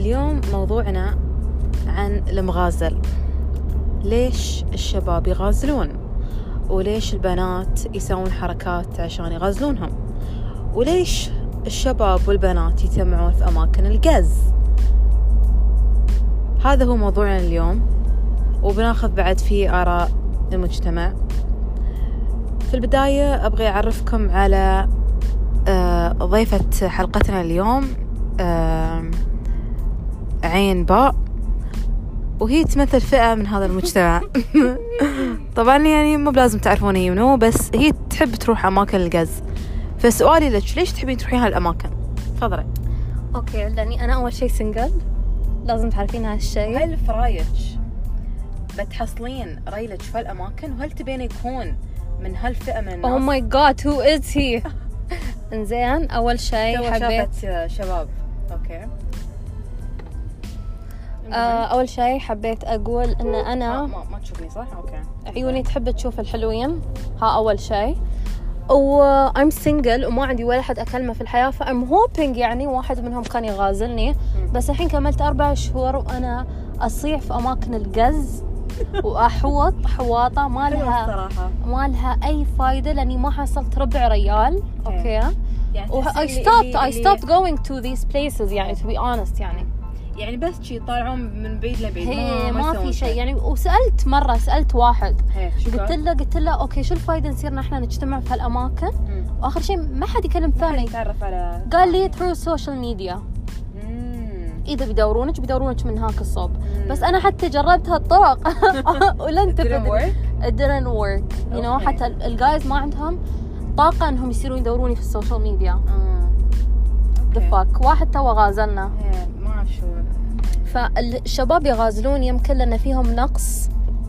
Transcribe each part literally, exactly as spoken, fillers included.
اليوم موضوعنا عن المغازل. ليش الشباب يغازلون؟ وليش البنات يسوون حركات عشان يغازلونهم؟ وليش الشباب والبنات يتجمعون في أماكن القز؟ هذا هو موضوعنا اليوم، وبناخذ بعد فيه آراء المجتمع. في البداية أبغى أعرفكم على ضيفة حلقتنا اليوم، عين باء، وهي تمثل فئة من هذا المجتمع. طبعا يعني مو بلازم تعرفون هي منو، بس هي تحب تروح أماكن القز. فسؤالي لك، ليش تحبين تروحين هالأماكن؟ تفضلي. اوكي، لاني انا اول شيء سنجل، لازم تعرفين هالشيء. هل في رايك بتحصلين ريلك في هالأماكن، وهل تبين يكون من هالفئة من الناس؟ او ماي جاد، هو از هي؟ انزين، اول شيء حبيت شباب. اوكي. آه اول شيء حبيت اقول ان انا ما, ما تشوفني صح؟ اوكي. عيوني تحب تشوف الحلوين، ها اول شيء. و I'm single وما عندي ولا حد أكلمه في الحياة، ف I'm hoping يعني واحد منهم كان يغازلني. بس الحين كملت أربع شهور وأنا أصيح في أماكن القز وأحوط حواطة ما لها ما لها أي فايدة، لأني ما حصلت ربع ريال. أوكي. يعني و I stopped I stopped going to these places يعني to be honest يعني. يعني بس شي يطالعون من بعيد لبعيد، ما, ما في شيء يعني. وسألت مرة سألت واحد، قلت له قلت له أوكي شو الفايدة نصير نحن نجتمع في هالأماكن؟ مم. وآخر شيء ما حد يكلم ثاني، على... قال لي through social media. مم. إذا بيدورونك بيدورونك من هاك الصوب. مم. بس أنا حتى جربت هالطرق ولن تفيدني. It didn't work you know. حتى الجايز ما عندهم طاقة إنهم يصيرون يدوروني في السوشيال ميديا. the fuck. واحد توا غازلنا، ما أعرف شو. فالشباب يغازلون يمكن لأن فيهم نقص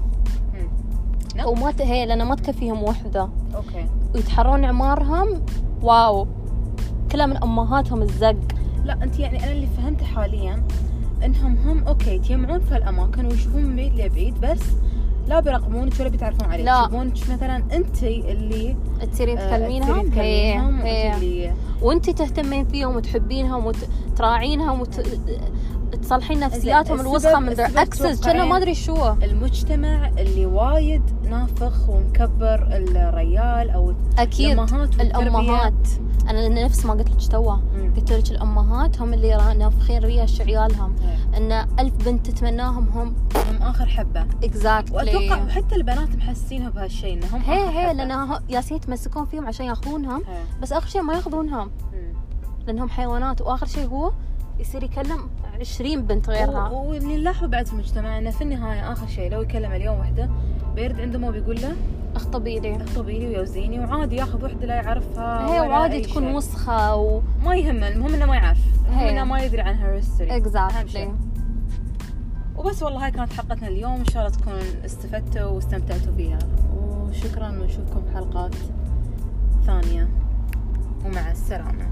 وما هي لأن ما تكفيهم وحدة. أوكي. ويتحرون عمارهم واو كلها من أمهاتهم الزق. لا أنت يعني أنا اللي فهمته حاليا إنهم هم أوكي يتجمعون في الأماكن ويشوفون من بعيد لبعيد، بس لا بيراقبونك ولا بيتعرفون عليك. يشوفونك مثلا أنت اللي تصيرين تكلمينهم، آه هي هي وأنت تهتمين فيهم وتحبينهم وتراعينهم وت... تصلحين نفسياتهم الوسخة من their exes. كنا ما أدري شو المجتمع اللي وايد نافخ ومكبر الريال أو أكيد الأمهات. الأمهات أنا نفس ما قلت لك توا، قلت لك الأمهات هم اللي نافخين ريش عيالهم. إن ألف بنت تتمناهم هم هم آخر حبة. exactly. وأتوقع حتى البنات محسينها بهالشيء إنهم هي هي لأنها ياسين يتمسكون فيهم عشان يأخذونهم، بس آخر شيء ما يأخذونهم لأنهم حيوانات. وآخر شيء هو يصير يكلم عشرين بنت غيرها. واللي نلاحظه بعد في المجتمع انه في النهايه اخر شيء لو يكلم اليوم وحده بيرد عنده ما بيقول له اخطبي لي اخطبي لي ويوزيني، وعادي ياخذ وحده لا يعرفها هي وعادي تكون شيء. وسخه وما يهمه، المهم انه ما يعرف، المهم انه ما يدري عنها هيستوري. اكزاكتلي. وبس والله هاي كانت حلقتنا اليوم، ان شاء الله تكونوا استفدتوا واستمتعتوا فيها، وشكرا ونشوفكم في حلقات ثانيه، ومع السلامه.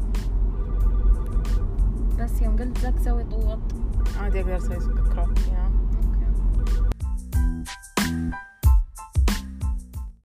بس يوم قلت لك سوي طوط عادي اقدر اسوي كروب.